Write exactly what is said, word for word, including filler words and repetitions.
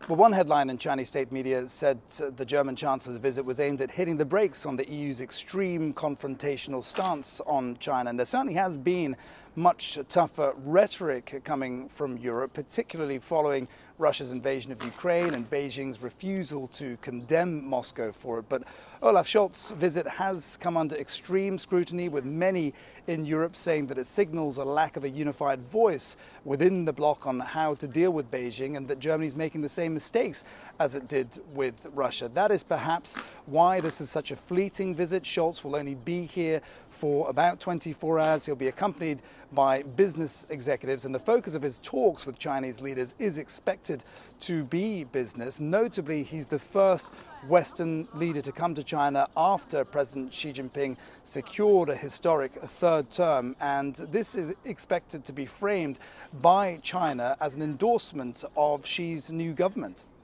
Well, one headline in Chinese state media said the German Chancellor's visit was aimed at hitting the brakes on the E U's extreme confrontational stance on China. And there certainly has been much tougher rhetoric coming from Europe, particularly following Russia's invasion of Ukraine and Beijing's refusal to condemn Moscow for it. But Olaf Scholz's visit has come under extreme scrutiny, with many in Europe saying that it signals a lack of a unified voice within the bloc on how to deal with Beijing, and that Germany's making the same mistakes as it did with Russia. That is perhaps why this is such a fleeting visit. Scholz will only be here for about twenty-four hours. He'll be accompanied by business executives, and the focus of his talks with Chinese leaders is expected to be business. Notably, he's the first Western leader to come to China after President Xi Jinping secured a historic third term, and this is expected to be framed by China as an endorsement of Xi's new government.